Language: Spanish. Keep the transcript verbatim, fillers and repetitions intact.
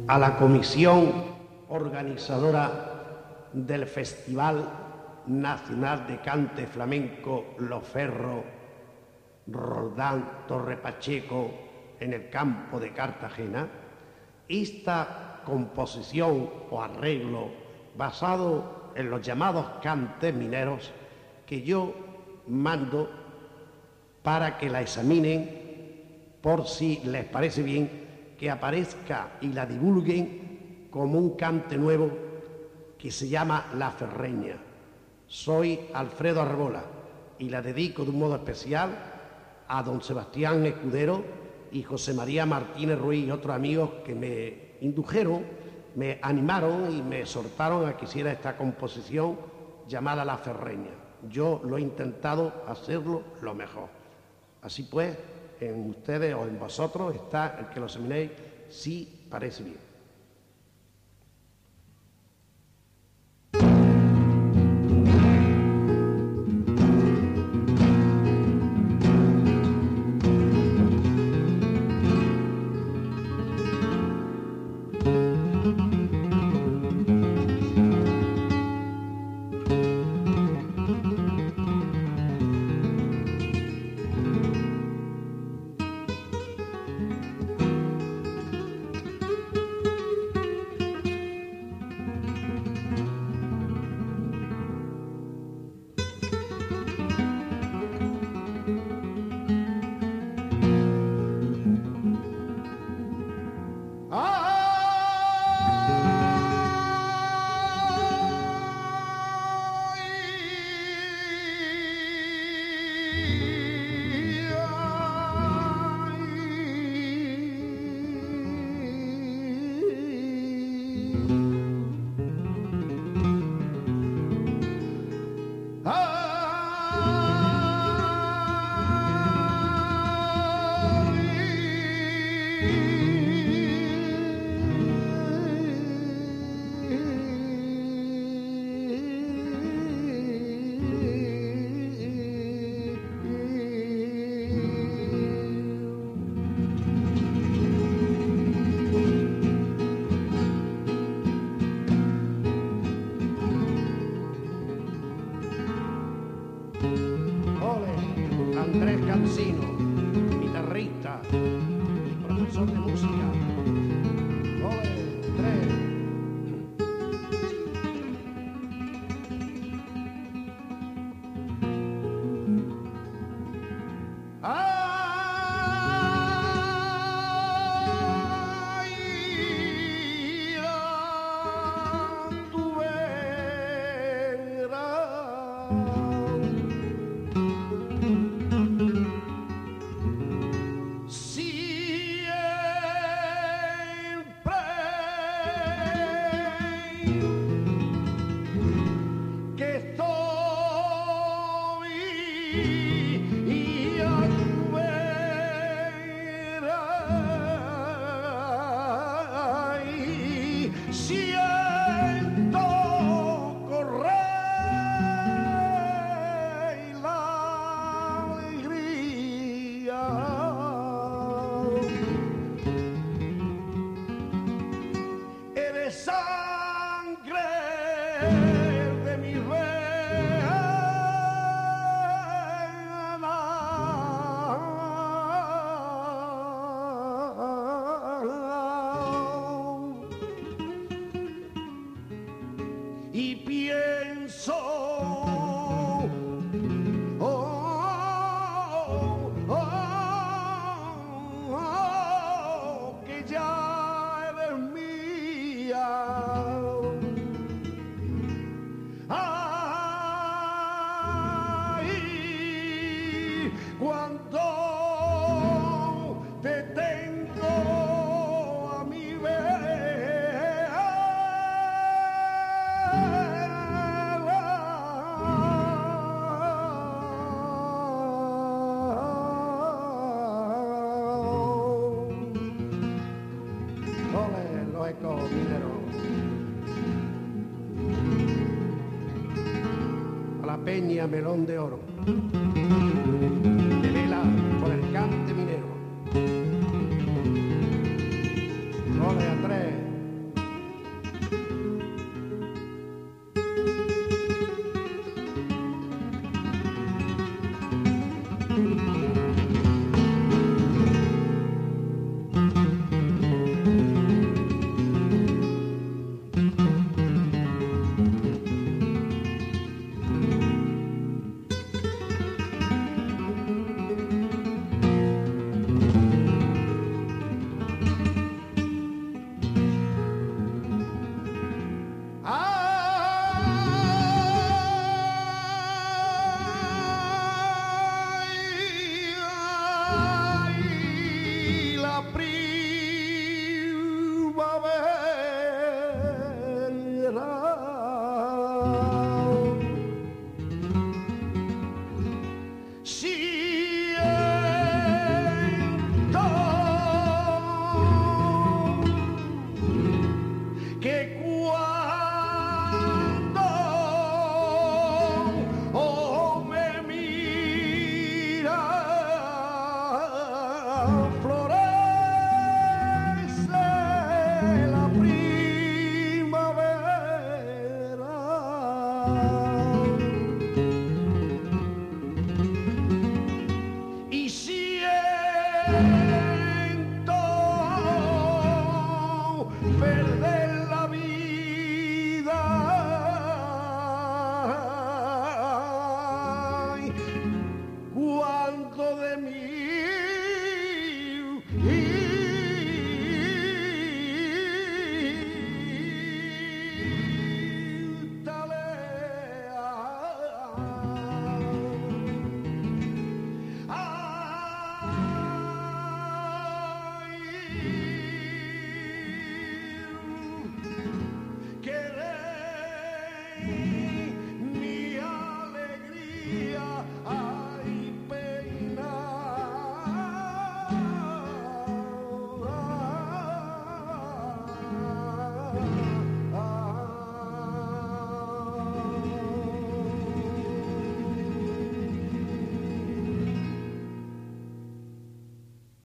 a la comisión organizadora del Festival Nacional de Cante Flamenco Los Ferros, Roldán, Torre Pacheco, en el campo de Cartagena. Esta composición o arreglo basado en los llamados cantes mineros que yo mando para que la examinen por si les parece bien que aparezca y la divulguen como un cante nuevo que se llama La Ferreña. Soy Alfredo Arrebola y la dedico de un modo especial a don Sebastián Escudero y José María Martínez Ruiz y otros amigos que me indujeron, me animaron y me exhortaron a que hiciera esta composición llamada La Ferreña. Yo lo he intentado hacerlo lo mejor. Así pues, en ustedes o en vosotros está el que lo examinéis si parece bien. Andrés Cansino, guitarrista y profesor de música. Ole, tres. Y pienso, oh, oh, oh, oh, que ya eres mía. Ay, cuando te tengo a mi vez. A la peña melón de oro, de vela por el cante minero. Ole a tres. Yeah.